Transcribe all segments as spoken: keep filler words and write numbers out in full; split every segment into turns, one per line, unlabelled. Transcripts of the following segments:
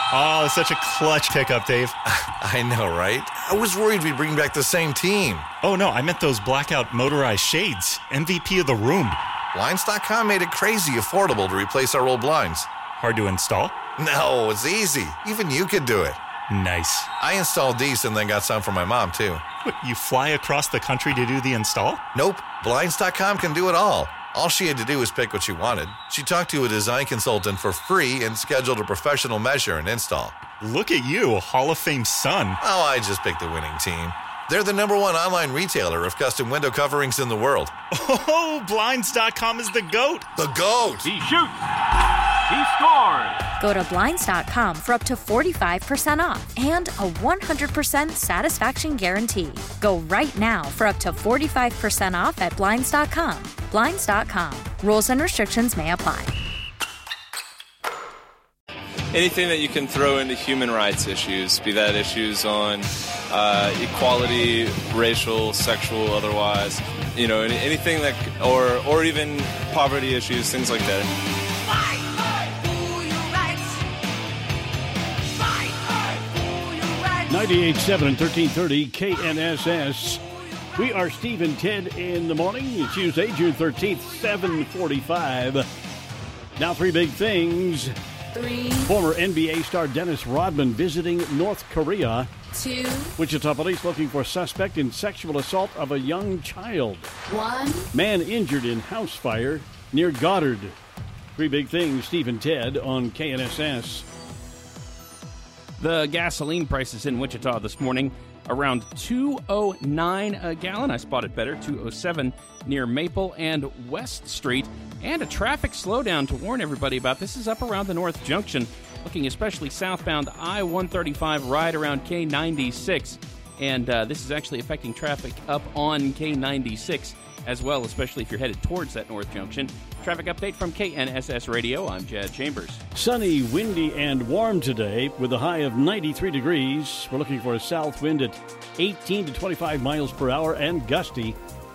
Oh, such a clutch pickup, Dave.
I know, right? I was worried we'd bring back the same team.
Oh, no, I meant those blackout motorized shades. M V P of the room.
Blinds dot com made it crazy affordable to replace our old blinds.
Hard to install?
No, it's easy. Even you could do it.
Nice.
I installed these and then got some for my mom, too.
What, you fly across the country to do the install?
Nope. Blinds dot com can do it all. All she had to do was pick what she wanted. She talked to a design consultant for free and scheduled a professional measure and install.
Look at you, a Hall of Fame son.
Oh, I just picked the winning team. They're the number one online retailer of custom window coverings in the world.
Oh, Blinds dot com is the GOAT.
The GOAT!
He shoots! He scores!
Go to Blinds dot com for up to forty-five percent off and a one hundred percent satisfaction guarantee. Go right now for up to forty-five percent off at Blinds dot com. Blinds dot com. Rules and restrictions may apply.
Anything that you can throw into human rights issues, be that issues on uh, equality, racial, sexual, otherwise, you know, anything that, or or even poverty issues, things like that.
Fight, fight for your rights. Fight, fight for your rights.
ninety-eight point seven and thirteen thirty K N S S. We are Steve and Ted in the morning. It's Tuesday, June thirteenth, seven forty-five. Now three big things.
Three.
Former N B A star Dennis Rodman visiting North Korea.
Two.
Wichita police looking for suspect in sexual assault of a young child.
One.
Man injured in house fire near Goddard. Three big things, Steve and Ted on K N S S.
The gasoline prices in Wichita this morning around two oh nine a gallon. I spotted better, two oh seven near Maple and West Street. And a traffic slowdown to warn everybody about. This is up around the North Junction, looking especially southbound I one thirty-five right around K ninety-six. And uh, this is actually affecting traffic up on K ninety-six as well, especially if you're headed towards that North Junction. Traffic update from K N S S Radio. I'm Jad Chambers.
Sunny, windy, and warm today with a high of ninety-three degrees. We're looking for a south wind at eighteen to twenty-five miles per hour and gusty.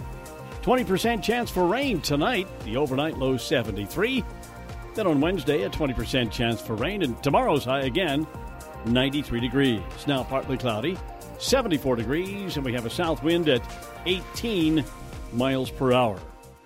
twenty percent chance for rain tonight. The overnight low seventy-three. Then on Wednesday, a twenty percent chance for rain. And tomorrow's high again, ninety-three degrees. Now partly cloudy, seventy-four degrees. And we have a south wind at eighteen miles per hour.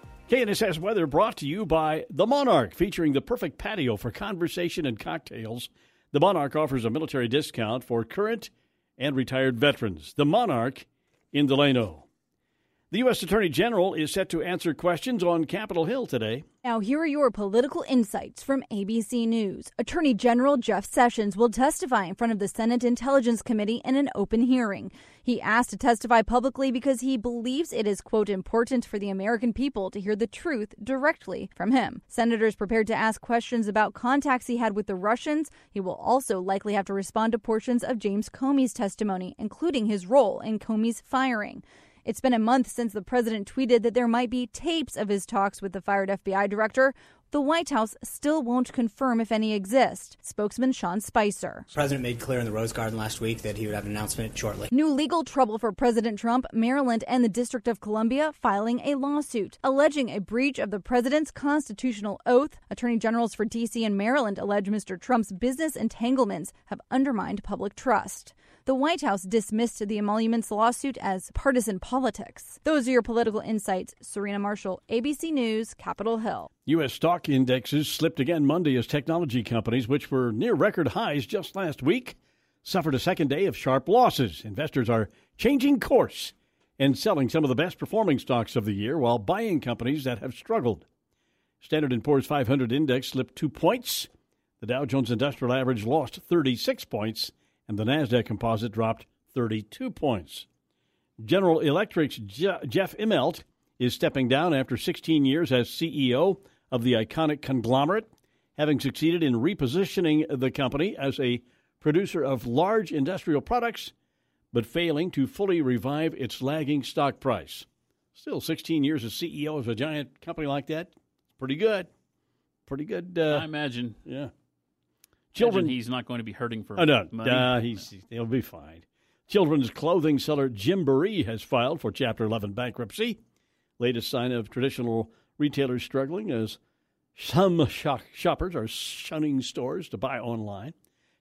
K N S S weather brought to you by The Monarch, featuring the perfect patio for conversation and cocktails. The Monarch offers a military discount for current and retired veterans. The Monarch in Delano. The U S Attorney General is set to answer questions on Capitol Hill today.
Now, here are your political insights from A B C News. Attorney General Jeff Sessions will testify in front of the Senate Intelligence Committee in an open hearing. He asked to testify publicly because he believes it is, quote, important for the American people to hear the truth directly from him. Senators prepared to ask questions about contacts he had with the Russians. He will also likely have to respond to portions of James Comey's testimony, including his role in Comey's firing. It's been a month since the president tweeted that there might be tapes of his talks with the fired F B I director. The White House still won't confirm if any exist. Spokesman Sean Spicer.
The president made clear in the Rose Garden last week that he would have an announcement shortly.
New legal trouble for President Trump. Maryland and the District of Columbia filing a lawsuit alleging a breach of the president's constitutional oath. Attorney generals for D C and Maryland allege Mister Trump's business entanglements have undermined public trust. The White House dismissed the emoluments lawsuit as partisan politics. Those are your political insights. Serena Marshall, A B C News, Capitol Hill.
U S stock indexes slipped again Monday as technology companies, which were near record highs just last week, suffered a second day of sharp losses. Investors are changing course and selling some of the best performing stocks of the year while buying companies that have struggled. Standard and Poor's five hundred index slipped two points. The Dow Jones Industrial Average lost thirty-six points. And the NASDAQ composite dropped thirty-two points. General Electric's Je- Jeff Immelt is stepping down after sixteen years as C E O of the iconic conglomerate, having succeeded in repositioning the company as a producer of large industrial products, but failing to fully revive its lagging stock price. Still, sixteen years as C E O of a giant company like that, pretty good. Pretty good. Uh,
I imagine.
Yeah.
Children, imagine he's not going to be hurting for
oh, no,
money.
Uh, he's, he'll be fine. Children's clothing seller Jim Baree has filed for Chapter eleven bankruptcy. Latest sign of traditional retailers struggling as some shop- shoppers are shunning stores to buy online.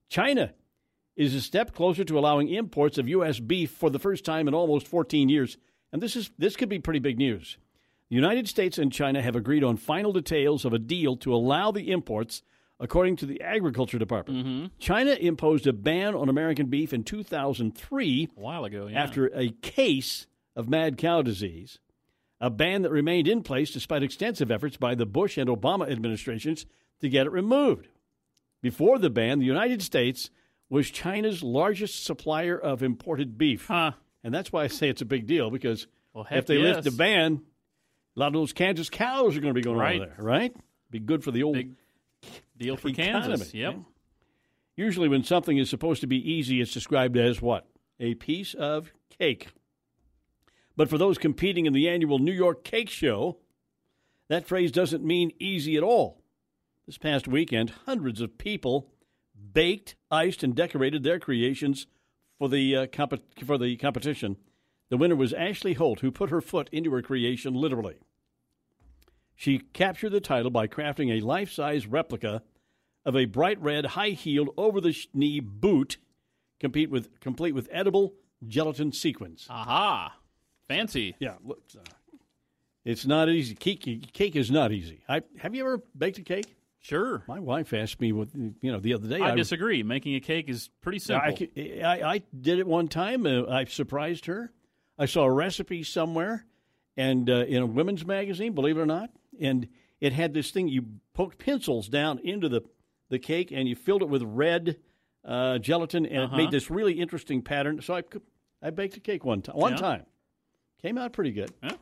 China is a step closer to allowing imports of U S beef for the first time in almost fourteen years. And this is this could be pretty big news. The United States and China have agreed on final details of a deal to allow the imports, according to the Agriculture Department.
Mm-hmm.
China imposed a ban on American beef in two thousand three
a while ago, yeah.
after a case of mad cow disease, a ban that remained in place despite extensive efforts by the Bush and Obama administrations to get it removed. Before the ban, the United States was China's largest supplier of imported beef.
Huh.
And that's why I say it's a big deal, because
well, heck
if they
yes.
lift the ban, a lot of those Kansas cows are going to be going
right.
over there, right? Be good for the old
big deal for
economy.
Kansas. Yep.
Yeah? Usually when something is supposed to be easy, it's described as what? A piece of cake. But for those competing in the annual New York Cake Show, that phrase doesn't mean easy at all. This past weekend, hundreds of people baked, iced, and decorated their creations for the uh, comp- for the competition. The winner was Ashley Holt, who put her foot into her creation literally. She captured the title by crafting a life-size replica of a bright red, high-heeled, over-the-knee boot, complete with complete with edible gelatin sequins.
Aha! Fancy.
Yeah, look, uh, it's not easy. Cake, cake is not easy. I, have you ever baked a cake?
Sure.
My wife asked me, what, you know, the other day.
I,
I
disagree. Making a cake is pretty simple.
I, I, I did it one time. Uh, I surprised her. I saw a recipe somewhere, and uh, in a women's magazine, believe it or not, and it had this thing. You poked pencils down into the, the cake, and you filled it with red uh, gelatin, and
uh-huh.
it made this really interesting pattern. So I, I baked a cake one time. One
yeah.
time, came out pretty good.
Yeah.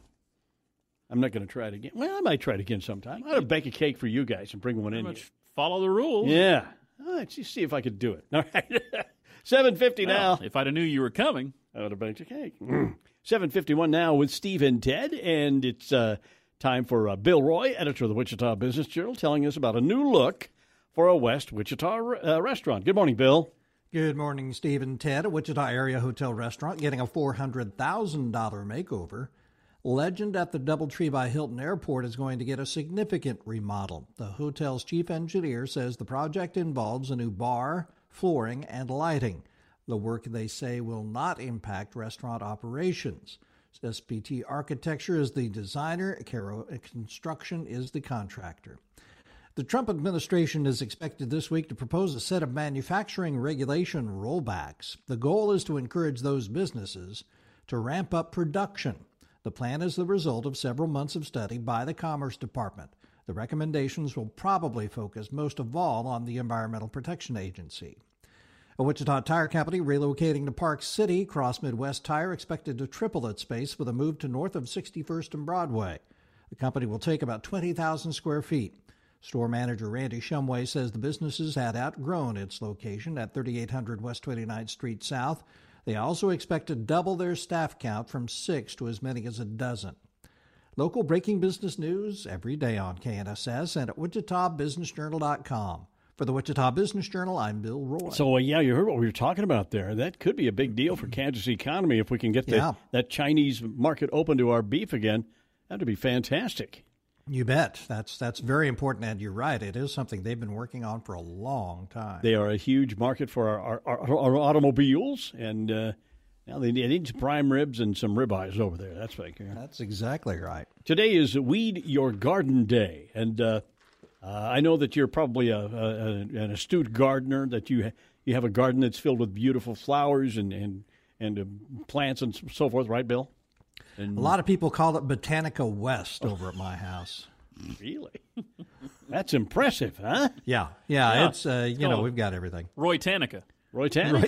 I'm not going to try it again. Well, I might try it again sometime. I ought to bake a cake for you guys and bring one in.
Much
here.
Follow the rules.
Yeah. All right, just see if I could do it. All right. seven fifty
well,
now.
If I'd have knew you were coming.
I would have baked a cake. seven fifty-one now with Steve and Ted, and it's uh, time for uh, Bill Roy, editor of the Wichita Business Journal, telling us about a new look for a West Wichita uh, restaurant. Good morning, Bill.
Good morning, Steve and Ted. A Wichita area hotel restaurant getting a four hundred thousand dollars makeover. Legend at the Doubletree by Hilton Airport is going to get a significant remodel. The hotel's chief engineer says the project involves a new bar, flooring, and lighting. The work, they say, will not impact restaurant operations. S P T Architecture is the designer, Caro Construction is the contractor. The Trump administration is expected this week to propose a set of manufacturing regulation rollbacks. The goal is to encourage those businesses to ramp up production. The plan is the result of several months of study by the Commerce Department. The recommendations will probably focus most of all on the Environmental Protection Agency. A Wichita Tire Company relocating to Park City, Cross Midwest Tire expected to triple its space with a move to north of sixty-first and Broadway. The company will take about twenty thousand square feet. Store manager Randy Shumway says the businesses had outgrown its location at thirty-eight hundred West twenty-ninth Street South. They also expect to double their staff count from six to as many as a dozen. Local breaking business news every day on K N S S and at wichita business journal dot com. For the Wichita Business Journal, I'm Bill Roy.
So, uh, yeah, you heard what we were talking about there. That could be a big deal for Kansas economy if we can get the,
yeah.
that Chinese market open to our beef again. That would be fantastic.
You bet. That's that's very important, and you're right. It is something they've been working on for a long time.
They are a huge market for our, our, our, our automobiles, and uh, now they need some prime ribs and some ribeyes over there. That's right.
That's exactly right.
Today is Weed Your Garden Day, and uh, uh, I know that you're probably a, a, an astute gardener, that you ha- you have a garden that's filled with beautiful flowers and, and, and uh, plants and so forth, right, Bill? And
a lot of people call it Botanica West over at my house.
Really? That's impressive, huh?
Yeah, yeah.
Yeah.
It's uh, you know, we've got everything.
Roy Tanica.
Roy Tanica.
Roy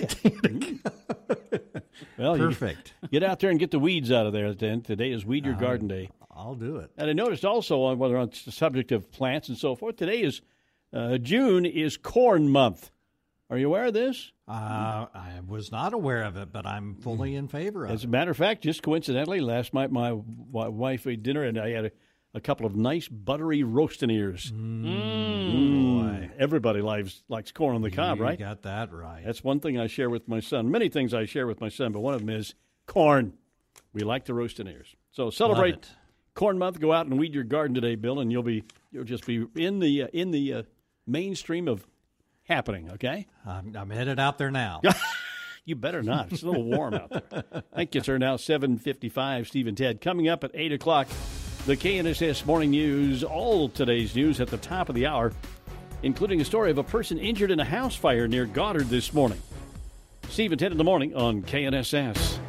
Tanica.
Well,
perfect.
You get out there and get the weeds out of there. Then today is Weed Your
uh,
Garden Day.
I'll do it.
And I noticed also, on whether on the subject of plants and so forth, today is uh, June is Corn Month. Are you aware of this?
Uh, I was not aware of it, but I'm fully in favor of it.
As a matter of fact, just coincidentally, last night my w- wife ate dinner, and I had a, a couple of nice buttery roasting ears.
Mm.
Mm. Boy. Everybody likes, likes corn on the cob,
you
right?
You got that right.
That's one thing I share with my son. Many things I share with my son, but one of them is corn. We like the roasting ears. So celebrate Corn Month. Go out and weed your garden today, Bill, and you'll be you'll just be in the uh, in the uh, mainstream of happening, okay?
I'm, I'm headed out there now.
You better not. It's a little warm out there. Thank you, sir. Now seven fifty-five, Steve and Ted. Coming up at eight o'clock, the K N S S Morning News. All today's news at the top of the hour, including a story of a person injured in a house fire near Goddard this morning. Steve and Ted in the morning on K N S S.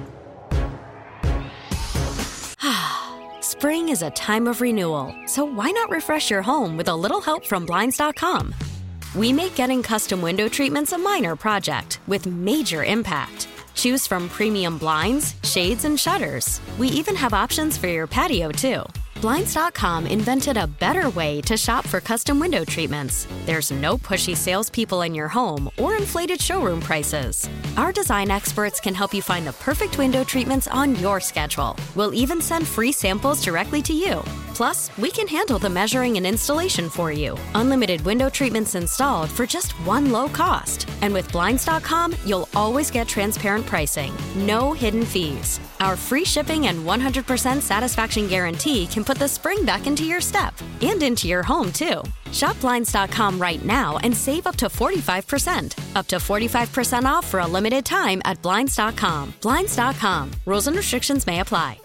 Spring is a time of renewal, so why not refresh your home with a little help from Blinds dot com? We make getting custom window treatments a minor project with major impact. Choose from premium blinds, shades, and shutters. We even have options for your patio, too. Blinds dot com invented a better way to shop for custom window treatments. There's no pushy salespeople in your home or inflated showroom prices. Our design experts can help you find the perfect window treatments on your schedule. We'll even send free samples directly to you. Plus, we can handle the measuring and installation for you. Unlimited window treatments installed for just one low cost. And with Blinds dot com, you'll always get transparent pricing. No hidden fees. Our free shipping and one hundred percent satisfaction guarantee can put the spring back into your step and into your home, too. Shop Blinds dot com right now and save up to forty-five percent. Up to forty-five percent off for a limited time at Blinds dot com. Blinds dot com. Rules and restrictions may apply.